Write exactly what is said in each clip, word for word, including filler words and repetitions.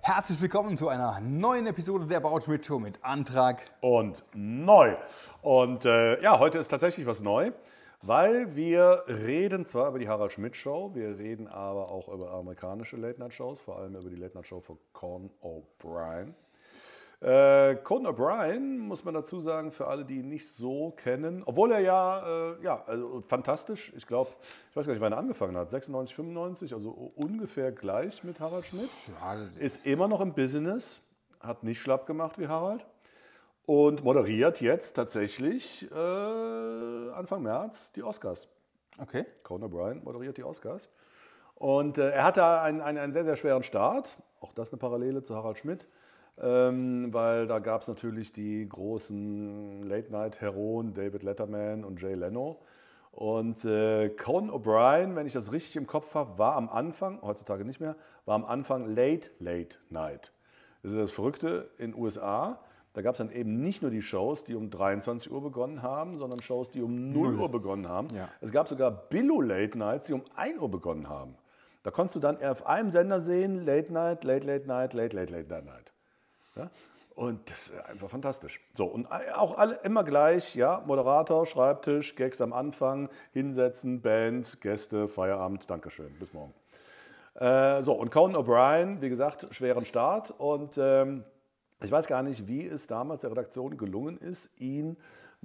Herzlich willkommen zu einer neuen Episode der Bauer Schmidt Show mit Antrag und neu. Und äh, ja, heute ist tatsächlich was neu, weil wir reden zwar über die Harald Schmidt Show, wir reden aber auch über amerikanische Late-Night-Shows, vor allem über die Late-Night-Show von Conan O'Brien. Äh, Conan O'Brien, muss man dazu sagen, für alle, die ihn nicht so kennen, obwohl er ja, äh, ja also fantastisch, ich glaube, ich weiß gar nicht, wann er angefangen hat, sechsundneunzig, fünfundneunzig, also ungefähr gleich mit Harald Schmidt, ja, ist immer noch im Business, hat nicht schlapp gemacht wie Harald und moderiert jetzt tatsächlich äh, Anfang März die Oscars. Okay. Conan O'Brien moderiert die Oscars und äh, er hatte einen, einen, einen sehr, sehr schweren Start, auch das eine Parallele zu Harald Schmidt. Ähm, weil da gab es natürlich die großen Late-Night-Heroen David Letterman und Jay Leno. Und äh, Conan O'Brien, wenn ich das richtig im Kopf habe, war am Anfang, heutzutage nicht mehr, war am Anfang Late, Late Night. Das ist das Verrückte in den U S A. Da gab es dann eben nicht nur die Shows, die um dreiundzwanzig Uhr begonnen haben, sondern Shows, die um null Uhr begonnen haben. Ja. Es gab sogar Billo-Late Nights, die um ein Uhr begonnen haben. Da konntest du dann auf einem Sender sehen, Late Night, Late, Late Night, Late, Late, Late Night. Ja? Und das ist einfach fantastisch. So, und auch alle immer gleich, ja, Moderator, Schreibtisch, Gags am Anfang, hinsetzen, Band, Gäste, Feierabend, Dankeschön, bis morgen. Äh, so, und Conan O'Brien, wie gesagt, schweren Start. Und ähm, ich weiß gar nicht, wie es damals der Redaktion gelungen ist, ihn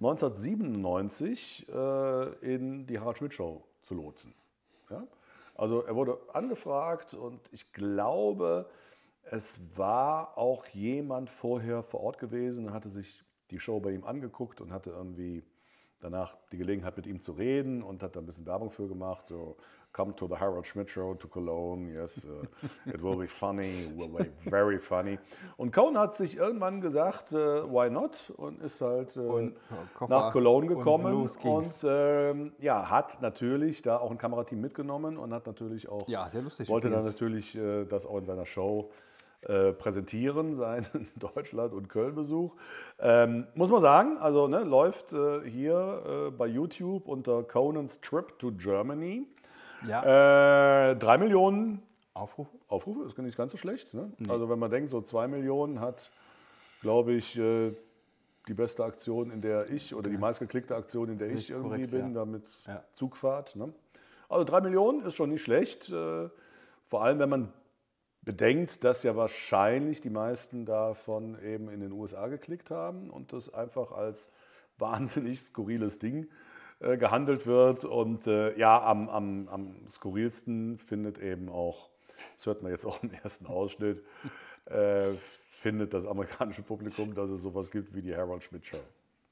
neunzehnhundertsiebenundneunzig äh, in die Harald Schmidt Show zu lotsen. Ja? Also er wurde angefragt und ich glaube, es war auch jemand vorher vor Ort gewesen, hatte sich die Show bei ihm angeguckt und hatte irgendwie danach die Gelegenheit, mit ihm zu reden und hat da ein bisschen Werbung für gemacht. So, come to the Harald Schmidt Show to Cologne, yes, uh, it will be funny, it will be very funny. Und Conan hat sich irgendwann gesagt, uh, why not? Und ist halt uh, und nach Cologne gekommen und, und äh, ja, hat natürlich da auch ein Kamerateam mitgenommen und hat natürlich auch, ja, sehr lustig wollte dann natürlich äh, das auch in seiner Show Äh, präsentieren, seinen Deutschland- und Köln-Besuch. Ähm, muss man sagen, also ne, läuft äh, hier äh, bei YouTube unter Conan's Trip to Germany. Ja. Äh, drei Millionen Aufrufe. Aufrufe, ist nicht ganz so schlecht. Ne? Nee. Also wenn man denkt, so zwei Millionen hat, glaube ich, äh, die beste Aktion, in der ich, oder die meistgeklickte Aktion, in der ich irgendwie korrekt, bin, ja. damit ja. Zugfahrt. Ne? Also drei Millionen ist schon nicht schlecht, äh, vor allem wenn man bedenkt, dass ja wahrscheinlich die meisten davon eben in den U S A geklickt haben und das einfach als wahnsinnig skurriles Ding äh, gehandelt wird. Und äh, ja, am, am, am skurrilsten findet eben auch, das hört man jetzt auch im ersten Ausschnitt, äh, findet das amerikanische Publikum, dass es sowas gibt wie die Harald Schmidt Show.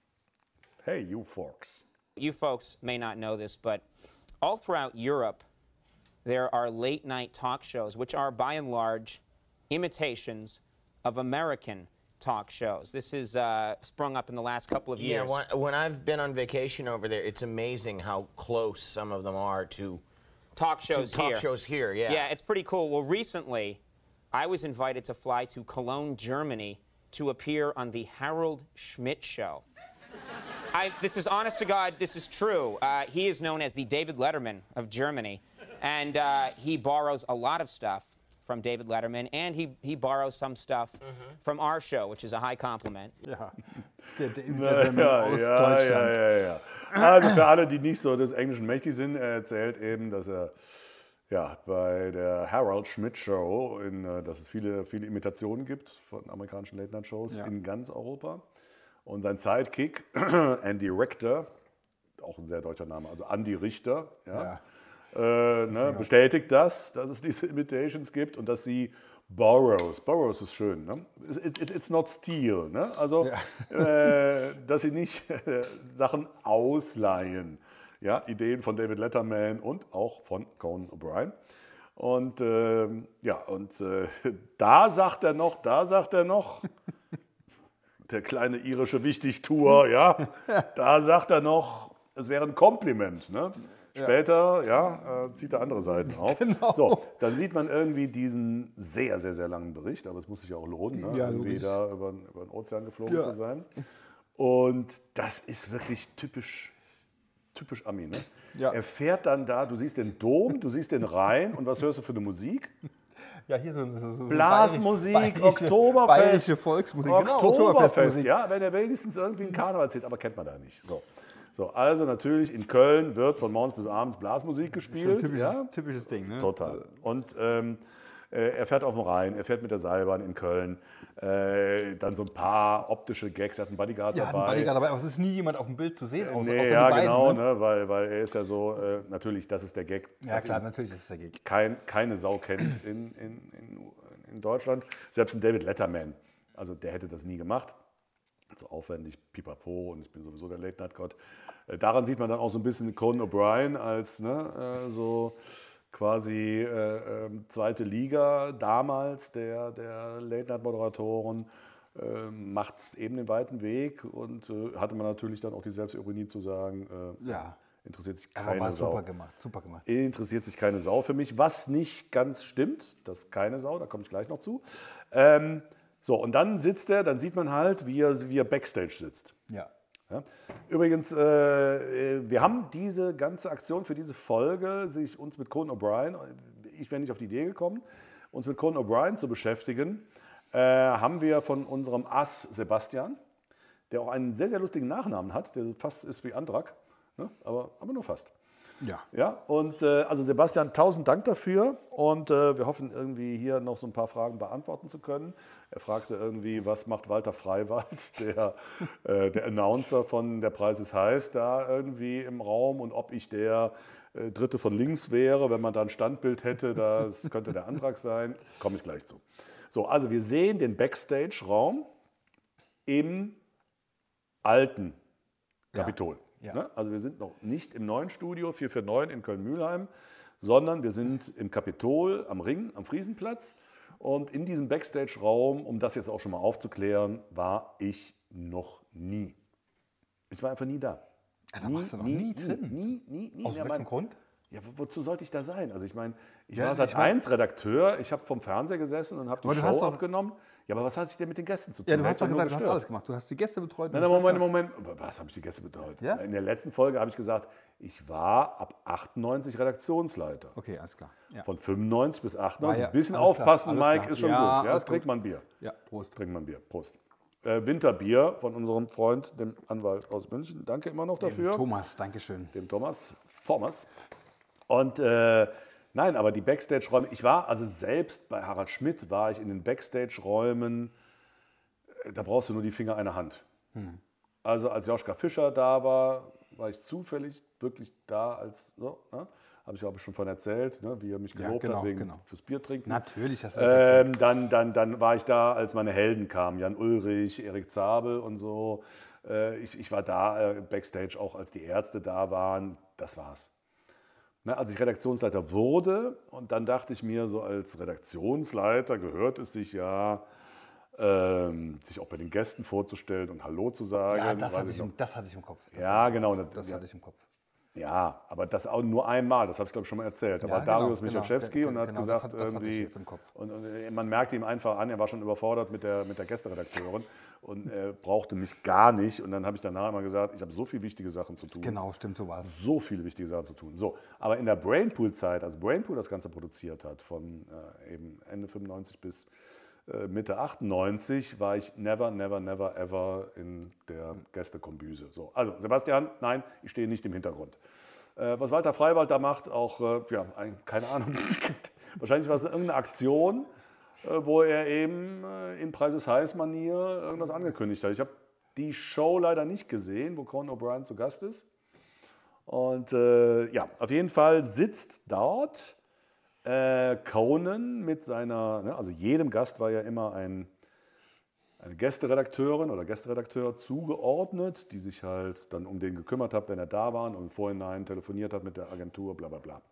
Hey, you folks. You folks may not know this, but all throughout Europe, there are late-night talk shows, which are, by and large, imitations of American talk shows. This has uh, sprung up in the last couple of years. Yeah, when, when I've been on vacation over there, it's amazing how close some of them are to talk shows to talk here. shows here, yeah. Yeah, it's pretty cool. Well, recently, I was invited to fly to Cologne, Germany, to appear on the Harald Schmidt Show. I, this is honest to God, this is true. Uh, he is known as the David Letterman of Germany. And uh, he borrows a lot of stuff from David Letterman, and he, he borrows some stuff mm-hmm. from our show, which is a high compliment. Ja, der David Letterman ja, aus ja, Deutschland. Ja, ja, ja. Also für alle, die nicht so des Englischen mächtig sind, er erzählt eben, dass er ja, bei der Harald Schmidt Show, in, dass es viele, viele Imitationen gibt von amerikanischen Late-Night-Shows ja. in ganz Europa. Und sein Sidekick, Andy Richter, auch ein sehr deutscher Name, also Andy Richter, ja. ja. Äh, ne, bestätigt das, dass es diese Imitations gibt und dass sie borrows, borrows ist schön, ne? It, it, it's not steal, ne? Also ja. äh, dass sie nicht äh, Sachen ausleihen, ja? Ideen von David Letterman und auch von Conan O'Brien. Und äh, ja, und äh, da sagt er noch, da sagt er noch, der kleine irische Wichtigtuer, ja, da sagt er noch, es wäre ein Kompliment, ne? Später, ja, äh, zieht er andere Seiten auf. Genau. So, dann sieht man irgendwie diesen sehr, sehr, sehr langen Bericht, aber es muss sich ja auch lohnen, ne? Ja, irgendwie logisch. Da über, über den Ozean geflogen ja. zu sein. Und das ist wirklich typisch, typisch Ami, ne? Ja. Er fährt dann da, du siehst den Dom, du siehst den Rhein und was hörst du für eine Musik? Ja, hier so, so, so Blasmusik, bayerische, Oktoberfest. Bayerische Volksmusik, genau, Oktoberfest, Oktoberfestmusik. ja, wenn er wenigstens irgendwie einen Karneval erzählt, aber kennt man da nicht. So. So, also natürlich in Köln wird von morgens bis abends Blasmusik gespielt. So ein typisches, ja? typisches Ding, ne? Total. Und ähm, äh, er fährt auf dem Rhein, er fährt mit der Seilbahn in Köln. Äh, dann so ein paar optische Gags, er hat einen Bodyguard Ja, dabei. ein Bodyguard dabei, aber es ist nie jemand auf dem Bild zu sehen, außer, Nee, außer ja, die beiden. genau, Ne? ne? Weil, weil er ist ja so, äh, natürlich, das ist der Gag. Ja, was klar, ihn natürlich ist es der Gig. Kein, keine Sau kennt in, in, in, in Deutschland. Selbst ein David Letterman, also der hätte das nie gemacht. So aufwendig, pipapo, und ich bin sowieso der Late-Night-Gott. Äh, daran sieht man dann auch so ein bisschen Conan O'Brien als ne, äh, so quasi äh, äh, zweite Liga damals der, der Late-Night-Moderatoren. Äh, macht eben den weiten Weg und äh, hatte man natürlich dann auch die Selbstironie zu sagen, äh, Ja. interessiert sich Aber keine war Sau. super gemacht, super gemacht. Interessiert sich keine Sau für mich, was nicht ganz stimmt, das ist keine Sau, da komme ich gleich noch zu. Ähm, so, und dann sitzt er, dann sieht man halt, wie er, wie er Backstage sitzt. Ja. Ja. Übrigens, äh, wir haben diese ganze Aktion für diese Folge, sich uns mit Conan O'Brien, ich wäre nicht auf die Idee gekommen, uns mit Conan O'Brien zu beschäftigen, äh, haben wir von unserem Ass Sebastian, der auch einen sehr, sehr lustigen Nachnamen hat, der fast ist wie Andrak, ne? aber, aber nur fast. Ja. Ja, und äh, also Sebastian, tausend Dank dafür und äh, wir hoffen irgendwie hier noch so ein paar Fragen beantworten zu können. Er fragte irgendwie, was macht Walter Freiwald, der, äh, der Announcer von Der Preis ist heiß, da irgendwie im Raum und ob ich der äh, Dritte von links wäre, wenn man da ein Standbild hätte, das könnte der Antrag sein, komme ich gleich zu. So, also wir sehen den Backstage-Raum im alten Kapitol. Ja. Ne? Also wir sind noch nicht im neuen Studio vier vier neun in Köln-Mühlheim, sondern wir sind im Kapitol am Ring, am Friesenplatz. Und in diesem Backstage-Raum, um das jetzt auch schon mal aufzuklären, war ich noch nie. Ich war einfach nie da. Ah, da warst du noch nie drin? Nie, nie, nie. Aus Ja, welchem mein- Grund? Ja, wo- wozu sollte ich da sein? Also ich meine, ich Ja, war seit ich mein- eins Redakteur, ich habe vom Fernseher gesessen und habe die Aber du hast Show doch- abgenommen. Ja, aber was hat sich denn mit den Gästen zu tun? Ja, du Wer hast hat doch nur gesagt, du hast gestört? alles gemacht. Du hast die Gäste betreut. Nein, du nein, hast Moment, das Moment. Was habe ich die Gäste betreut? Ja? In der letzten Folge habe ich gesagt, ich war ab achtundneunzig Redaktionsleiter. Okay, alles klar. Ja, Von fünfundneunzig bis achtundneunzig. War ja- Ein bisschen alles klar, aufpassen, alles Mike, klar. ist schon Ja, gut. Ja, alles trink gut. mal ein Bier. ja Prost. Trink mal ein Bier. Prost. Äh, Winterbier von unserem Freund, dem Anwalt aus München. Danke immer noch dafür. Thomas, Dankeschön. Dem Thomas Thomas. Und äh, nein, aber die Backstage-Räume, ich war, also selbst bei Harald Schmidt war ich in den Backstage-Räumen, äh, da brauchst du nur die Finger einer Hand. Also als Joschka Fischer da war, war ich zufällig wirklich da als, so, ne? Habe ich aber schon von erzählt, ne? Wie er mich Ja, gelobt genau, hat wegen genau. fürs Bier trinken. Natürlich hast du das erzählt. Ähm, dann, dann, dann war ich da, als meine Helden kamen, Jan Ulrich, Erik Zabel und so. Äh, ich, ich war da äh, Backstage auch, als die Ärzte da waren. Das war's. Ne, als ich Redaktionsleiter wurde, und dann dachte ich mir, so als Redaktionsleiter gehört es sich ja, ähm, sich auch bei den Gästen vorzustellen und Hallo zu sagen. Ja, das weiß hatte, ich ich, noch. im- das hatte ich im Kopf. Das Ja, hatte ich im genau, Kopf. das- Das ja. hatte ich im Kopf. Ja, aber das auch nur einmal, das habe ich glaube ich schon mal erzählt. Da Ja, war Darius genau, genau. Michalczewski und hat Genau, das gesagt, hat- das hatte ich irgendwie, jetzt im Kopf. und, und äh, man merkte ihm einfach an, er war schon überfordert mit der, mit der Gästeredakteurin und er brauchte mich gar nicht. Und dann habe ich danach immer gesagt, ich habe so viele wichtige Sachen zu tun. Genau, stimmt, so war es. So viele wichtige Sachen zu tun. So, aber in der Brainpool-Zeit, als Brainpool das Ganze produziert hat, von äh, eben Ende fünfundneunzig bis äh, Mitte achtundneunzig, war ich never, never, never, ever in der Gästekombüse. So, also Sebastian, nein, ich stehe nicht im Hintergrund. Äh, was Walter Freiwald da macht, auch, äh, ja, ein, keine Ahnung, wahrscheinlich war es irgendeine Aktion, äh, wo er eben äh, in Preis ist heiß-Manier irgendwas angekündigt hat. Ich habe die Show leider nicht gesehen, wo Conan O'Brien zu Gast ist. Und äh, ja, auf jeden Fall sitzt dort äh, Conan mit seiner, ne, also jedem Gast war ja immer ein, eine Gästeredakteurin oder Gästeredakteur zugeordnet, die sich halt dann um den gekümmert hat, wenn er da war und im Vorhinein telefoniert hat mit der Agentur, bla bla bla.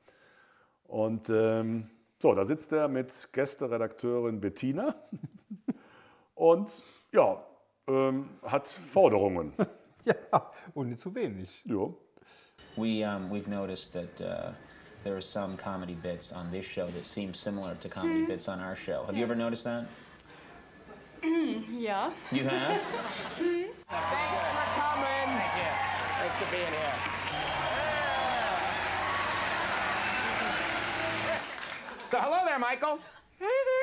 Und ähm, so, da sitzt er mit Gästeredakteurin Bettina und ja, ähm, hat Forderungen. Ja, und nicht zu wenig. Ja. We um, we've noticed that uh, there are some comedy bits on this show that seem similar to comedy bits on our show. Have you ever noticed that? Ja. You have? Thanks for coming. Thank you. Thanks for being here. So hello there, Michael. Hey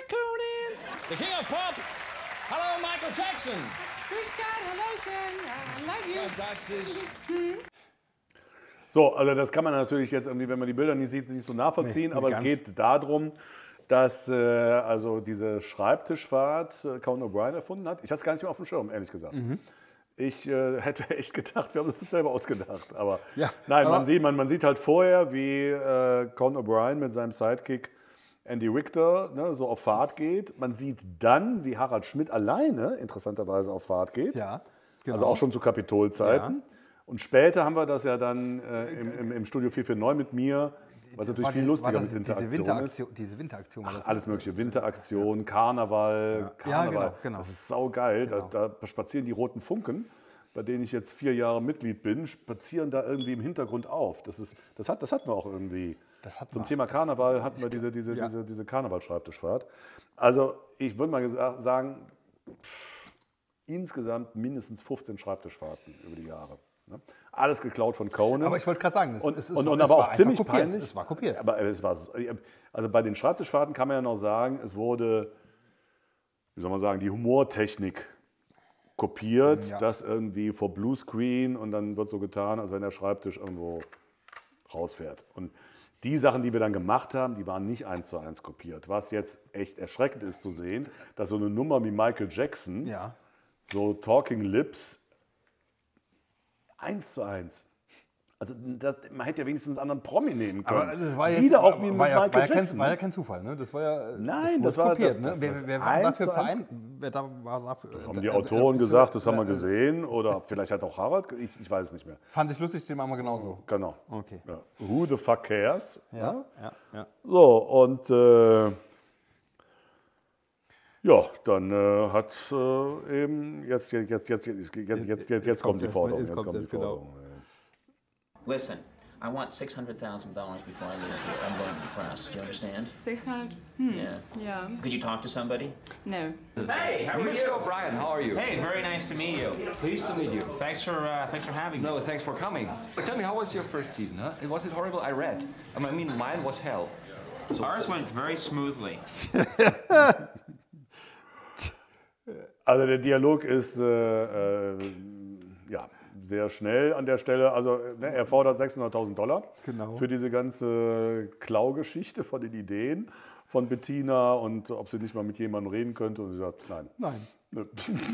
The King of Pop. Hallo Michael Jackson. Grüß Gott, Hallöchen. I love you. Fantastisch. So, also das kann man natürlich jetzt irgendwie, wenn man die Bilder nicht sieht, nicht so nachvollziehen, Nee, aber nicht es ganz. geht darum, dass äh, also diese Schreibtischfahrt äh, Conan O'Brien erfunden hat. Ich hatte es gar nicht mehr auf dem Schirm, ehrlich gesagt. Mhm. Ich äh, hätte echt gedacht, wir haben uns das selber ausgedacht. Aber Ja, nein, aber- man sieht, man, man sieht halt vorher, wie äh, Conan O'Brien mit seinem Sidekick Andy Richter ne, so auf Fahrt geht. Man sieht dann, wie Harald Schmidt alleine interessanterweise auf Fahrt geht. Ja, genau. Also auch schon zu Kapitolzeiten. Und später haben wir das ja dann äh, im, im, im Studio vier vier neun mit mir, was natürlich War viel die- lustiger war das mit diese Interaktion ist. Winteraktion, diese Winteraktion war Ach, das. alles mögliche, Winteraktion, Karneval, Ja, Karneval. genau, genau. Das ist saugeil. Genau. Da, da spazieren die roten Funken, bei denen ich jetzt vier Jahre Mitglied bin, spazieren da irgendwie im Hintergrund auf. Das, ist, das, hat, das hatten wir auch irgendwie. Das hatten Zum wir. Thema Karneval hatten wir diese, diese, Ja. diese, diese Karneval-Schreibtischfahrt. Also ich würde mal gesa- sagen, pff, insgesamt mindestens fünfzehn Schreibtischfahrten über die Jahre. Ne? Alles geklaut von Conan. Aber ich wollte gerade sagen, es, Und, es, ist, und, und es aber war auch einfach ziemlich kopiert. peinlich. Es war kopiert. Aber es war, so- also bei den Schreibtischfahrten kann man ja noch sagen, es wurde, wie soll man sagen, die Humortechnik kopiert, Ja. das irgendwie vor Bluescreen und dann wird so getan, als wenn der Schreibtisch irgendwo rausfährt. Und die Sachen, die wir dann gemacht haben, die waren nicht eins zu eins kopiert. Was jetzt echt erschreckend ist zu sehen, dass so eine Nummer wie Michael Jackson, Ja. so Talking Lips, eins zu eins. Also das, man hätte ja wenigstens einen anderen Promi nehmen können. Aber das war jetzt, Wieder auch wie mit war ja, Michael war ja kein, Jackson. war ja kein Zufall, ne? Das war ja Nein, das, das wurde war- kopiert, das- ne? das- wer, das wer war eins dafür zu eins. vereint? Wer da war dafür? Haben die äh, Autoren äh, gesagt, das haben wir äh, gesehen. Oder vielleicht hat auch Harald, ich, ich weiß es nicht mehr. Fand ich lustig, den machen wir genauso. Genau. Okay. Ja. Who the fuck cares? Ja, ja, ja. So, und äh, ja, dann äh, hat äh, eben, jetzt, jetzt, jetzt, jetzt, jetzt, jetzt, jetzt, jetzt, jetzt kommt die kommt's erst, ne? Forderung. Jetzt Jetzt kommt's kommt die erst, genau. Forderung. Listen, I want six hundred thousand dollars before I leave here. I'm going to the press. You understand? six hundred? Hmm. Yeah. Yeah. Could you talk to somebody? No. Hey, how are Mister you? O'Brien, how are you? Hey, very nice to meet you. Pleased to meet you. Thanks for uh, thanks for having me. No, thanks for coming. Tell me, how was your first season, huh? Was it horrible? I read. I mean, mine was hell. So, Ours went very smoothly. Also der Dialog ist äh, äh, ja, sehr schnell an der Stelle. Also ne, er fordert sechshunderttausend Dollar Genau. für diese ganze Klaugeschichte von den Ideen von Bettina und ob sie nicht mal mit jemandem reden könnte. Und sie sagt, nein. Nein. Nö.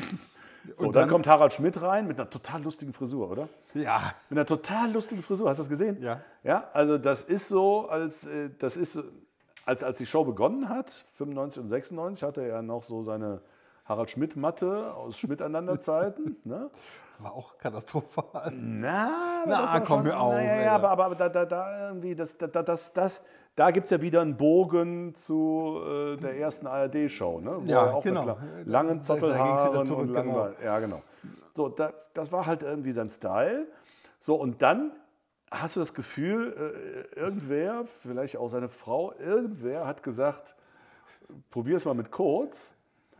So, Und dann, dann- kommt Harald Schmidt rein mit einer total lustigen Frisur, oder? Ja. Mit einer total lustigen Frisur. Hast du das gesehen? Ja. Ja, also das ist so, als äh, das ist so- als, als die Show begonnen hat, fünfundneunzig und sechsundneunzig, hatte er noch so seine Harald Schmidt-Matte aus Schmidt-Einander-Zeiten. Ne? War auch katastrophal. Na, aber Na, das war komm, schon- hör auf, Na, ja, ey. ja, aber, aber, aber da, da, da irgendwie, das, da, da- das, das, da gibt es ja wieder einen Bogen zu äh, der ersten A R D-Show, ne? Wo Ja, er auch mit genau. la- Da- langen da- da ging's wieder Zottelhaaren zurück, und langen genau. Beinen. Ja, genau. So, da, das war halt irgendwie sein Style. So, und dann hast du das Gefühl, äh, irgendwer, vielleicht auch seine Frau, irgendwer hat gesagt, probier es mal mit kurz.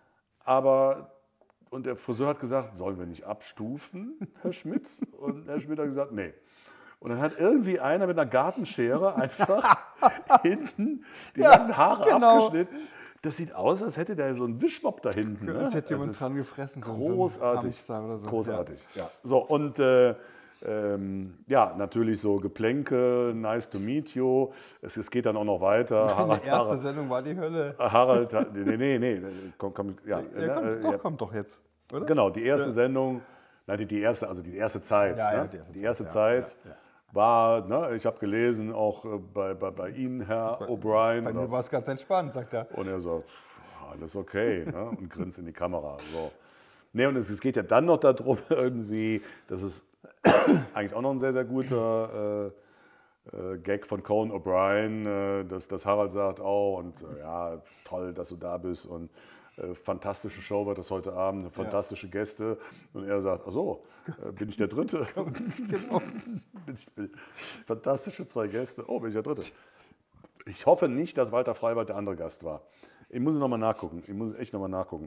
Aber, und der Friseur hat gesagt, sollen wir nicht abstufen, Herr Schmidt? Und Herr Schmidt hat gesagt, nee. Und dann hat irgendwie einer mit einer Gartenschere einfach hinten die Ja, langen Haare genau. abgeschnitten. Das sieht aus, als hätte der so einen Wischmopp da hinten. Ne? Als hätte Das jemand ist dran gefressen. so- so ein Großartig. Hamster oder so. Großartig, ja. So, und äh, ähm, ja, natürlich so Geplänke, nice to meet you. Es, es geht dann auch noch weiter. Ja. Harald, Die erste Harald, Sendung war die Hölle. Harald, hat- nee, nee, nee, komm, komm, ja, Ja, komm, äh, doch, ja. kommt doch jetzt. Oder? Genau, die erste Sendung, nein, die, die erste, also die erste Zeit. Ja, ja, ne? die erste die erste Zeit, Zeit, ja, ja, war, ne, ich habe gelesen, auch äh, bei, bei, bei Ihnen, Herr O'Brien. Bei mir oder- war es ganz entspannt, sagt er. Und er sagt, alles okay, ne? Und grinst in die Kamera. So. Nee, und es, es geht ja dann noch darum, irgendwie, das ist eigentlich auch noch ein sehr, sehr guter äh, äh, Gag von Conan O'Brien, äh, dass, dass Harald sagt, oh, und äh, ja, toll, dass du da bist und äh, fantastische Show wird das heute Abend, fantastische Gäste. Und er sagt, ach so, äh, bin ich der Dritte? Genau. bin ich, bin, fantastische zwei Gäste, oh, bin ich der Dritte? Ich hoffe nicht, dass Walter Freiwald der andere Gast war. Ich muss nochmal nachgucken. Ich muss echt nochmal nachgucken.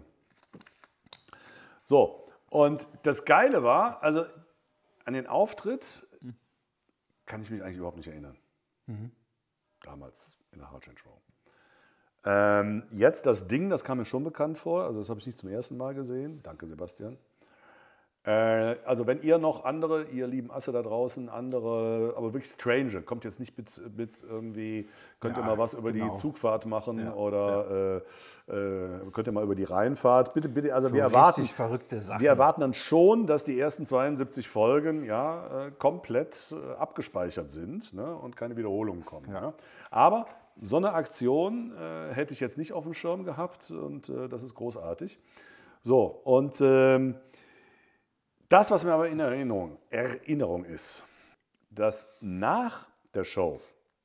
So, und das Geile war, also an den Auftritt kann ich mich eigentlich überhaupt nicht erinnern. Damals in der Harald Schmidt Show. Ähm, jetzt das Ding, das kam mir schon bekannt vor, also das habe ich nicht zum ersten Mal gesehen. Danke, Sebastian. Äh, also wenn ihr noch andere, ihr lieben Asse da draußen, andere, aber wirklich Stranger, kommt jetzt nicht mit, mit irgendwie, könnt Ja, ihr mal was über genau. die Zugfahrt machen Ja, oder Äh, äh, könnt ihr mal über die Rheinfahrt, bitte, bitte, also So wir erwarten, richtig verrückte Sachen. wir erwarten dann schon, dass die ersten zweiundsiebzig Folgen ja äh, komplett äh, abgespeichert sind, ne, und keine Wiederholungen kommen. Ja. Ne? Aber so eine Aktion äh, hätte ich jetzt nicht auf dem Schirm gehabt und äh, das ist großartig. So, und ähm, das, was mir aber in Erinnerung, Erinnerung ist, dass nach der Show,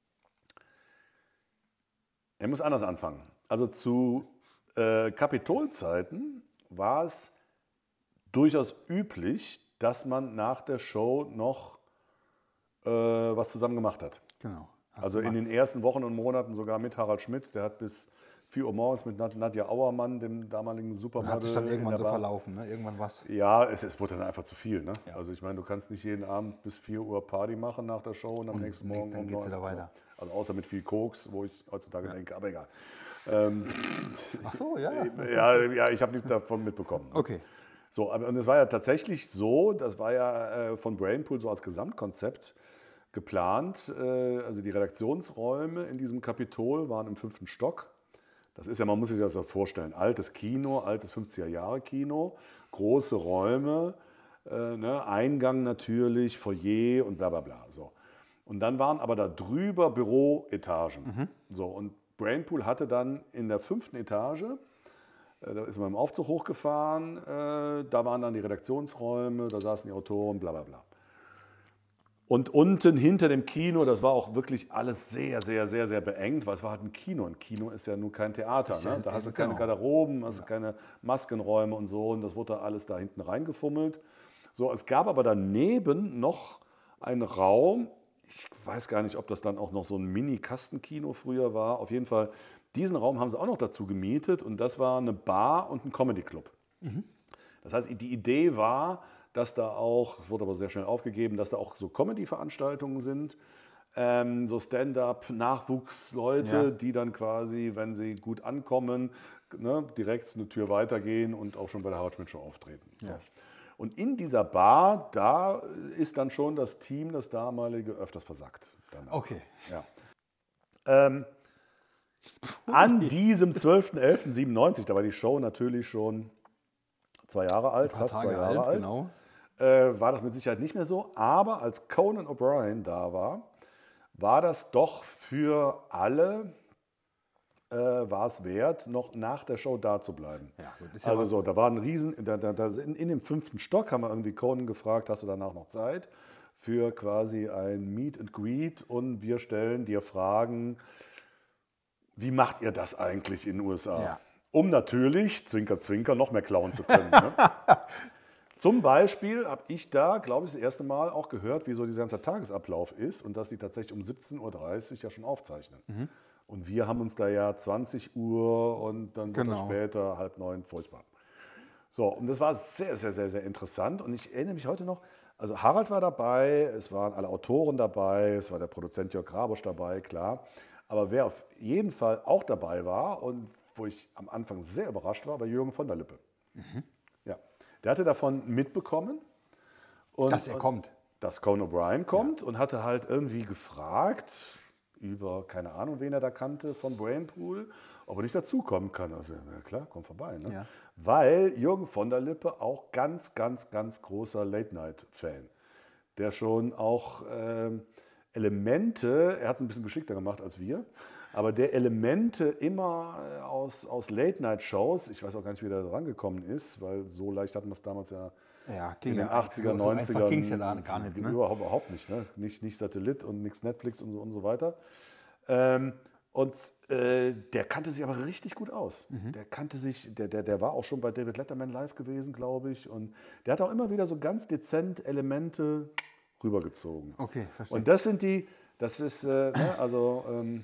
er muss anders anfangen, also zu äh, Kapitolzeiten war es durchaus üblich, dass man nach der Show noch äh, was zusammen gemacht hat. Genau. Hast Also du in mal- den ersten Wochen und Monaten sogar mit Harald Schmidt, der hat bis vier Uhr morgens mit Nad- Nadja Auermann, dem damaligen Supermodel, hat sich dann in irgendwann der so Bar- verlaufen, ne? Irgendwann was. Ja, es, es wurde dann einfach zu viel. Ne? Also ich meine, du kannst nicht jeden Abend bis vier Uhr Party machen nach der Show und am nächsten Morgen dann um geht's neun wieder Uhr. weiter. Also außer mit viel Koks, wo ich heutzutage denke, aber egal. Ach so, ja. Ja, ja ich habe nichts davon mitbekommen. Okay. So, aber, und es war ja tatsächlich so, das war ja äh, von Brainpool so als Gesamtkonzept geplant. Äh, also die Redaktionsräume in diesem Kapitol waren im fünften Stock. Das ist ja, man muss sich das so vorstellen, altes Kino, altes fünfziger-Jahre-Kino, große Räume, äh, ne, Eingang natürlich, Foyer und bla bla bla. So. Und dann waren aber da drüber Büroetagen. So, und Brainpool hatte dann in der fünften Etage, äh, da ist man im Aufzug hochgefahren, äh, da waren dann die Redaktionsräume, da saßen die Autoren, bla bla bla. Und unten hinter dem Kino, das war auch wirklich alles sehr, sehr, sehr, sehr beengt, weil es war halt ein Kino. Ein Kino ist ja nur kein Theater. ja- Ne? Da hast du genau. keine Garderoben, hast du keine Maskenräume und so. Und das wurde da alles da hinten reingefummelt. So, es gab aber daneben noch einen Raum. Ich weiß gar nicht, ob das dann auch noch so ein Mini-Kastenkino früher war. Auf jeden Fall, diesen Raum haben sie auch noch dazu gemietet. Und das war eine Bar und ein Comedy-Club. Das heißt, die Idee war, dass da auch, es wurde aber sehr schnell aufgegeben, dass da auch so Comedy-Veranstaltungen sind, ähm, so Stand-up, Nachwuchsleute, Ja. die dann quasi, wenn sie gut ankommen, ne, direkt eine Tür weitergehen und auch schon bei der Harald Schmidt Show auftreten. So. Ja. Und in dieser Bar, da ist dann schon das Team, das damalige, öfters versackt. Danach. Okay. Ja. Ähm, an diesem zwölften elften siebenundneunzig, da war die Show natürlich schon zwei Jahre alt, Ein paar fast Tage zwei Jahre alt, genau. äh, war das mit Sicherheit nicht mehr so. Aber als Conan O'Brien da war, war das doch für alle, äh, war es wert, noch nach der Show da zu bleiben. Ja, gut, ist ja also was- so, da war ein Riesen, da, da, da, in, in dem fünften Stock haben wir irgendwie Conan gefragt, hast du danach noch Zeit für quasi ein Meet and Greet und wir stellen dir Fragen, wie macht ihr das eigentlich in den U S A? Ja. Um natürlich, Zwinker, Zwinker, noch mehr klauen zu können. Ne? Zum Beispiel habe ich da, glaube ich, das erste Mal auch gehört, wie so dieser ganze Tagesablauf ist und dass sie tatsächlich um siebzehn Uhr dreißig ja schon aufzeichnen. Mhm. Und wir haben uns da ja zwanzig Uhr und dann wird Genau. das später halb neun, furchtbar. So, und das war sehr, sehr, sehr, sehr interessant. Und ich erinnere mich heute noch, also Harald war dabei, es waren alle Autoren dabei, es war der Produzent Jörg Grabosch dabei, klar. Aber wer auf jeden Fall auch dabei war und wo ich am Anfang sehr überrascht war, war Jürgen von der Lippe. Ja, der hatte davon mitbekommen. Und, Dass er und, kommt. Dass Conan O'Brien kommt und hatte halt irgendwie gefragt über, keine Ahnung, wen er da kannte von Brainpool, ob er nicht dazukommen kann. Also, na klar, komm vorbei. Ne? Ja. Weil Jürgen von der Lippe auch ganz, ganz, ganz großer Late-Night-Fan, der schon auch ähm, Elemente, er hat es ein bisschen geschickter gemacht als wir, aber der Elemente immer aus, aus Late-Night-Shows, ich weiß auch gar nicht, wie der da rangekommen ist, weil so leicht hatten wir es damals ja Ja, ging in den ja achtziger, so, so einfach neunzigern. ging's ja da gar nicht, ne? Überhaupt, überhaupt nicht, ne? Nicht, nicht Satellit und nichts Netflix und so, und so weiter. Ähm, und äh, der kannte sich aber richtig gut aus. Mhm. Der kannte sich, der, der, der war auch schon bei David Letterman live gewesen, glaube ich. Und der hat auch immer wieder so ganz dezent Elemente rübergezogen. Okay, verstehe. Und das sind die, das ist, äh, ne, also ähm,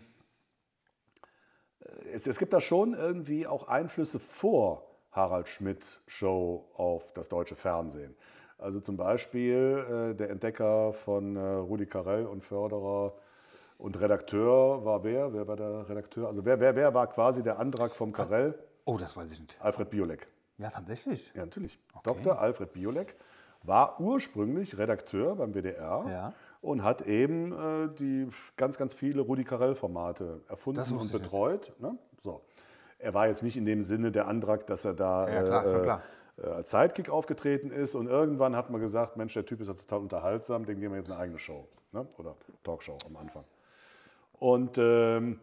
es, es gibt da schon irgendwie auch Einflüsse vor Harald Schmidt Show auf das deutsche Fernsehen. Also zum Beispiel äh, der Entdecker von äh, Rudi Carrell und Förderer Und Redakteur war wer? Wer war der Redakteur? Also wer, wer, wer war quasi der Antrag vom Karel? Oh, das weiß ich nicht. Alfred Biolek. Ja, tatsächlich. Ja, natürlich. Doktor Alfred Biolek war ursprünglich Redakteur beim W D R Ja. und hat eben äh, die ganz, ganz viele Rudi Carrell-Formate erfunden Das und wusste ich betreut. Ne? So. Er war jetzt nicht in dem Sinne der Antrag, dass er da Ja, klar, schon klar. äh, als Sidekick aufgetreten ist. Und irgendwann hat man gesagt, Mensch, der Typ ist ja total unterhaltsam, dem geben wir jetzt eine eigene Show. Ne? Oder Talkshow am Anfang. Und ähm,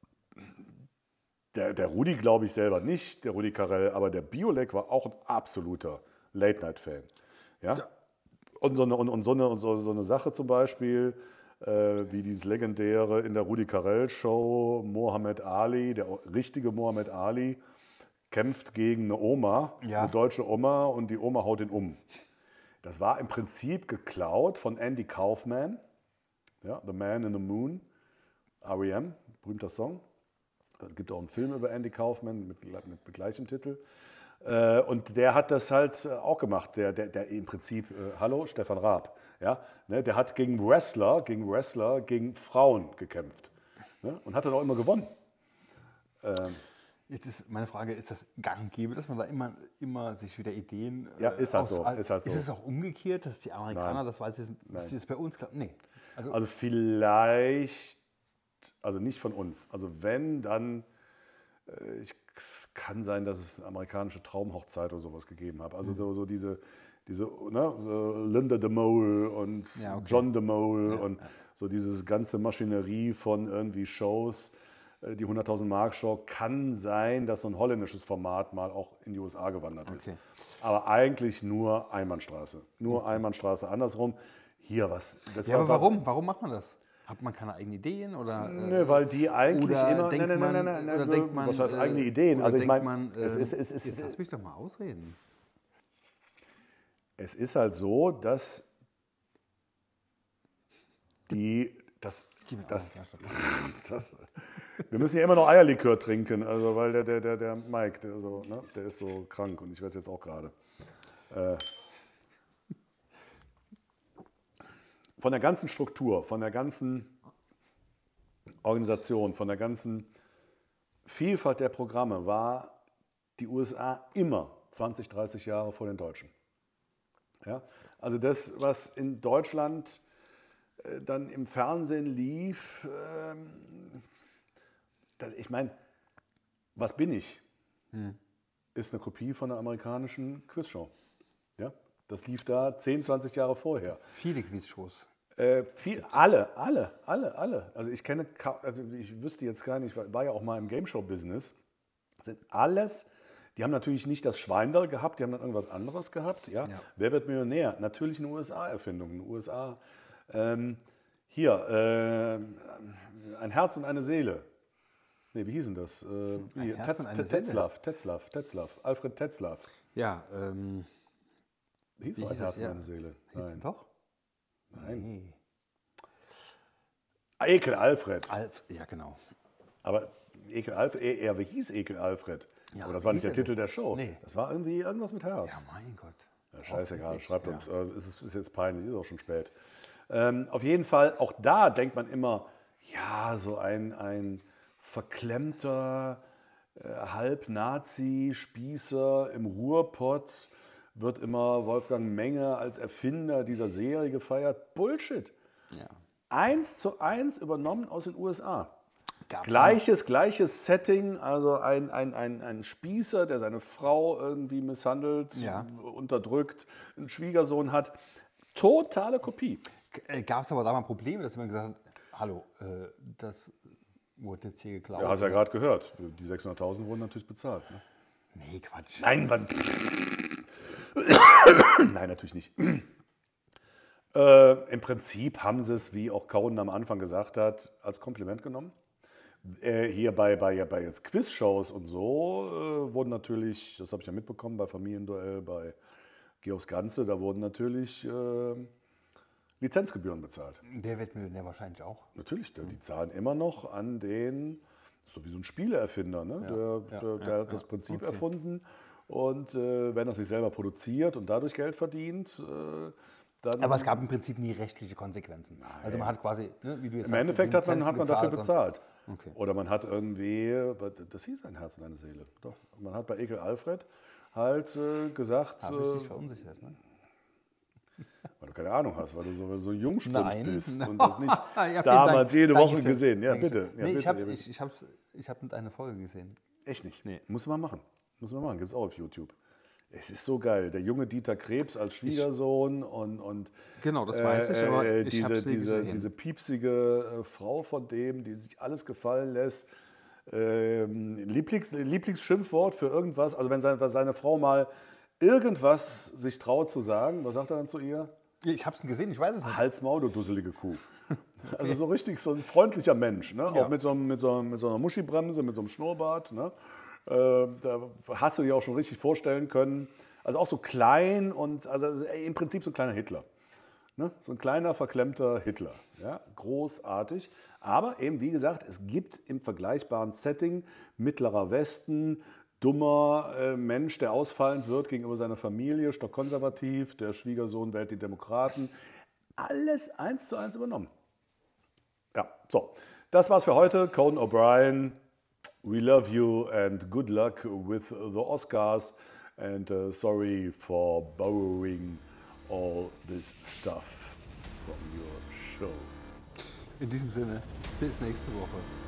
der, der Rudi glaube ich selber nicht, der Rudi Carrell, aber der Biolek war auch ein absoluter Late-Night-Fan. Ja? Und, so eine, und, und, so eine, und so, so eine Sache zum Beispiel, äh, wie dieses legendäre in der Rudi Carrell-Show, Muhammad Ali, der richtige Muhammad Ali, kämpft gegen eine Oma, Ja. eine deutsche Oma, und die Oma haut ihn um. Das war im Prinzip geklaut von Andy Kaufman, ja, The Man in the Moon, R E M, berühmter Song. Es gibt auch einen Film über Andy Kaufman mit, mit gleichem Titel. Äh, und der hat das halt auch gemacht, der, der, der im Prinzip, äh, hallo, Stefan Raab, ja, ne, der hat gegen Wrestler, gegen Wrestler, gegen Frauen gekämpft, ne, und hat dann auch immer gewonnen. Ähm, Jetzt ist meine Frage, ist das gang und gäbe, dass man da immer, immer sich wieder Ideen... Ja, ist halt so, aus- ist halt so. Ist es auch umgekehrt, dass die Amerikaner, Nein. das weiß ich, dass sie das bei uns... glauben? Nee. Also, Also vielleicht, also nicht von uns. Also wenn, dann, äh, ich, kann sein, dass es eine amerikanische Traumhochzeit oder sowas gegeben hat. Also so, so diese, diese ne, so Linda de Mol und Ja, okay. John de Mol und so diese ganze Maschinerie von irgendwie Shows, äh, die hunderttausend Mark Show, kann sein, dass so ein holländisches Format mal auch in die U S A gewandert ist. Okay. Aber eigentlich nur Einbahnstraße. Nur Einbahnstraße. Andersrum, hier was. Das ja, war- aber warum? Warum macht man das? Hat man keine eigenen Ideen? Oder, äh, Nö, weil die eigentlich oder immer. denkt nein, nein, man, nein, nein, oder nein, denkt man, was heißt äh, eigene Ideen? oder Also ich denkt meine, man, es, äh, ist, es, ist, jetzt es, lass mich doch mal ausreden. es ist halt so, dass die. Das, Gib mir auch das, eine Flasche. das, wir müssen ja immer noch Eierlikör trinken, also weil der, der, der, der Mike, der, so, ne, der ist so krank und ich werde es jetzt auch gerade. Äh, von der ganzen Struktur, von der ganzen Organisation, von der ganzen Vielfalt der Programme war die U S A immer zwanzig, dreißig Jahre vor den Deutschen. Ja? Also das, was in Deutschland äh, dann im Fernsehen lief, ähm, das, ich meine, was bin ich? Ist eine Kopie von einer amerikanischen Quizshow. Ja? Das lief da zehn, zwanzig Jahre vorher. Viele Quizshows. Äh, viel, alle, alle, alle, alle. Also ich kenne, ka- also ich wüsste jetzt gar nicht, ich war, war ja auch mal im Game-Show-Business, sind alles, die haben natürlich nicht das Schwein da gehabt, die haben dann irgendwas anderes gehabt. Ja? Ja. Wer wird Millionär? Natürlich eine U S A-Erfindung, eine U S A. Ähm, hier, äh, ein Herz und eine Seele. Nee, wie hieß denn das? Äh, wie? Herz Tetz- und eine Tetzlaff, Tetzlaff, Tetzlaff, Alfred Tetzlaff. Ja, ähm... Hieß Wie doch ein hieß es? Herz und Ja. eine Seele. Hieß Nein. Doch? Nein. Nee. Ekel Alfred. Alf, ja, genau. Aber Ekel Alfred, er, er wie hieß Ekel Alfred? Ja, Aber das wie war nicht hieß der er Titel denn? der Show. Nee. Das war irgendwie irgendwas mit Ja, Herz. mein Gott. Ja, scheißegal, Hoffentlich, schreibt ja. uns. Äh, Es ist, ist jetzt peinlich, ist auch schon spät. Ähm, auf jeden Fall, auch da denkt man immer, ja, so ein, ein verklemmter äh, Halb-Nazi-Spießer im Ruhrpott wird immer Wolfgang Menge als Erfinder dieser Serie gefeiert. Bullshit. Ja. Eins zu eins übernommen aus den U S A. Gab's Gleiches, gleiches Setting, also ein, ein, ein, ein Spießer, der seine Frau irgendwie misshandelt, Ja. unterdrückt, einen Schwiegersohn hat. Totale Kopie. Gab es aber da mal Probleme, dass man gesagt hat, hallo, äh, das wurde jetzt hier geklaut? Ja, hast ja gerade gehört. Die sechshunderttausend wurden natürlich bezahlt. Ne? Nee, Quatsch. Nein, man. Nein, natürlich nicht. Äh, Im Prinzip haben sie es, wie auch Conan am Anfang gesagt hat, als Kompliment genommen. Äh, hier bei, bei, bei jetzt Quizshows und so äh, wurden natürlich, das habe ich ja mitbekommen, bei Familienduell, bei Geh aufs Ganze, da wurden natürlich äh, Lizenzgebühren bezahlt. Wer wird Millionär wahrscheinlich auch? Natürlich, die zahlen immer noch an den, so wie so ein Spieleerfinder, ne? der, ja, der, der ja, hat das ja, Prinzip okay. erfunden. Und äh, wenn er sich selber produziert und dadurch Geld verdient, äh, dann... Aber es gab im Prinzip nie rechtliche Konsequenzen. Nein. Also man hat quasi, ne, wie du jetzt Im sagst, Endeffekt hat man, hat man dafür bezahlt. Okay. Oder man hat irgendwie, das hieß ein Herz und eine Seele. Doch. Man hat bei Ekel Alfred halt äh, gesagt... Habe ich dich äh, verunsichert, ne? Weil du keine Ahnung hast, weil du so, so ein Jungspund Nein. bist und das nicht Ja, vielen damals Dank. jede Woche Dankeschön. gesehen. Ja, Dankeschön. bitte. Ja, Nee, bitte. ich habe ja, bitte. ich, ich hab's, ich hab eine Folge gesehen. Echt nicht? Nee. Muss man machen. Muss man machen. Gibt es auch auf YouTube. Es ist so geil. Der junge Dieter Krebs als Schwiegersohn und, und Genau, das weiß ich, aber ich diese, hab's nie diese, gesehen. diese piepsige äh, Frau von dem, die sich alles gefallen lässt. Ähm, Lieblings, Lieblingsschimpfwort für irgendwas. Also wenn seine, seine Frau mal irgendwas sich traut zu sagen, was sagt er dann zu ihr? Ich habe es gesehen, ich weiß es nicht. Hals, Maul, du dusselige Kuh. Also so richtig so ein freundlicher Mensch. Ne? Ja. Auch mit so, einem, mit, so, einem- mit so einer Muschibremse, mit so einem Schnurrbart. Ne? Äh, da hast du dir auch schon richtig vorstellen können. Also auch so klein und also im Prinzip so ein kleiner Hitler. Ne? So ein kleiner, verklemmter Hitler. Ja? Großartig. Aber eben, wie gesagt, es gibt im vergleichbaren Setting Mittlerer Westen, dummer äh, Mensch, der ausfallend wird gegenüber seiner Familie, stockkonservativ, der Schwiegersohn wählt die Demokraten. Alles eins zu eins übernommen. Ja, so. Das war's für heute. Conan O'Brien, we love you and good luck with the Oscars. And uh, sorry for borrowing all this stuff from your show. In diesem Sinne, bis nächste Woche.